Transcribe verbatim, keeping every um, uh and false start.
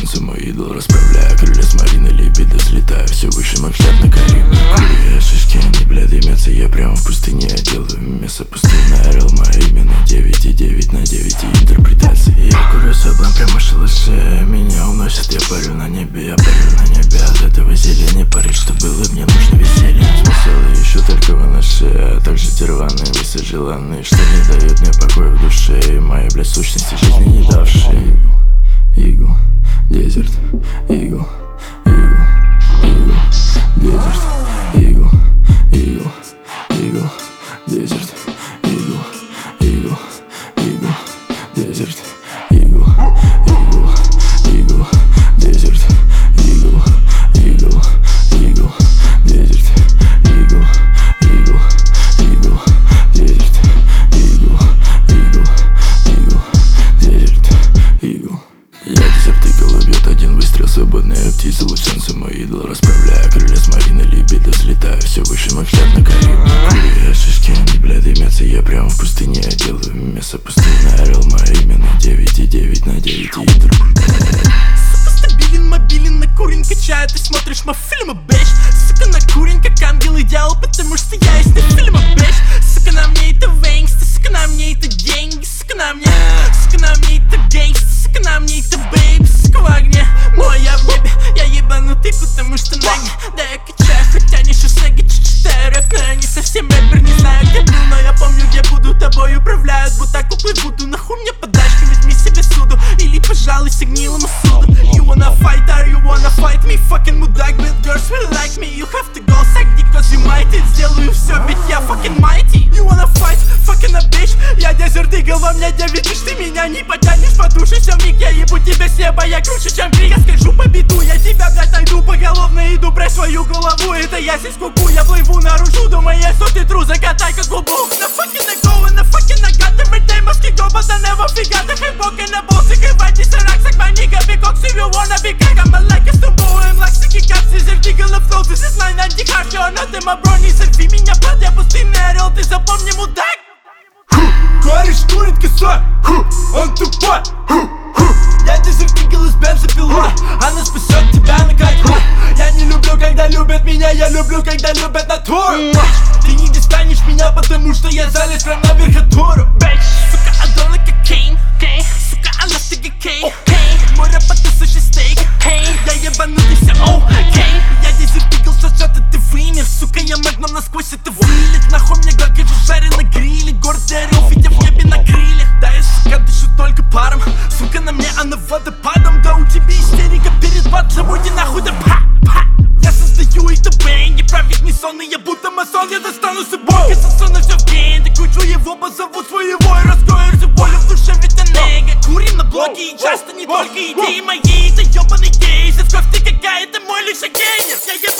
солнце мой идол. Расправляя крылья с Марины либидо, слетаю все выше максят на Карибы. Куря шишки, они, блядь, дымятся. Я прямо в пустыне, я делаю мясо пустынное. Орел мое имя на девять и девять на девять и интерпретации. Я курю соблан прямо в шалаше. Меня уносят, я парю на небе. Я парю на небе, от этого зелья не парить. Что было, мне нужно веселье. Смысл еще только в аноше, а также те рваные весы желанные, что не дают мне покоя в душе. И моей, блядь, сущности жизни не давшие. Игл, дезерт, игл, игл, игл, дезерт, игл, игл, игл, дезерт, игл, игл, игл, дезерт, игл, игл, игл, дезерт, игл, игл, игл, дезерт, игл, игл, игл, дезерт, игл, игл, игл, дезерт, игл. Я десептикл, убьет один выстрел, свободная птица, вот солнце мой идол. Расправляя крылья с Марины либидо, слетаю все выше максят на Карибы. Куря шишки, они, блядь, дымятся. Я прямо в пустыне, я делаю мясо пустынное. Орел мое имя на девять и девять на девять и интерпретация. Сука, стабилен, мобилен, накурен, качает. Ты смотришь мои фильмы, бэч. Сука, накурен, как ангел идеал, потому что я из фильма, бэч. Сука, на мне это вейнгста, сука, на мне это деньги, сука, на мне, сука, на мне это гейнгста. Сука, на мне это бейб, сука, в огне. Но я в небе, я ебанутый, потому что ноги. Да я качаю, хотя не шосеги, читаю рэп, но я не совсем рэпер. Не знаю, где был, но я помню, где буду. Тобой управляют, будто куклы буду. Нахуй мне подачки, возьми себе суду. Или, пожалуй, сигнилом суду. You wanna fight, or you wanna fight me? Fucking мудак, but girls will like me. You have to go suck dick, cause you might it. Сделаю все, ведь я fucking mighty. You wanna fight, fucking a bitch. Я дезерт игл, во мне девять тысяч. Ты меня не потянешь, потушишь. Миг, я ебу тебя с неба, я круче, чем крик. Я скажу победу, я тебя, блядь, найду. Поголовно иду, брать свою голову. Это я здесь куку, я плыву наружу. Думаю, что ты тру, закатай как губу. На fucking I go, на fucking I got every day. Мозги гобатанево фига. Ты хэмбок и на болтик. И вайти сарак, сак манига. Бикокс, if you wanna be как. I'm a like a stumbo, I'm like sticky caps. Is it legal of flow, this is my anti-hard. You're not in my bro, не сорви меня, брат. Я пустынный орел, ты запомни, мудак. Кореш курит косой, он тупой. Я дезерт игл из бензопилой. Она спасет тебя на кайфу. Я не люблю, когда любят меня, я люблю, когда любят натуру. Ты не достанешь меня, потому что я залез прям на верхотуру. Сука, I don't like cocaine. Сука, I love to get cane. Мой рэп это суши стейк. Я ебанутый, все окей. Я дезерт игл, сосет, это вымер. Сука, я магном насквозь, это вылет. Нахуй мне как это жарен на гриле. Город орел, видя в небе на крыльях. Да я, сука, дышу только паром. Сука, на мне она водопадом. Да у тебя истерика перед батлом. Уйди нахуй, да па, па. Я создаю это бэнги. Править не сон, и я будто масон. Я достану собой. Из сона все в генде. Кучу его, позову своего. И раскрою всю боль в душе, ведь нега. Курим на блоке и часто не только идеи мои. Это ебаный гейзер. В кофте какая-то мой лишь гейнер. Я ебаный.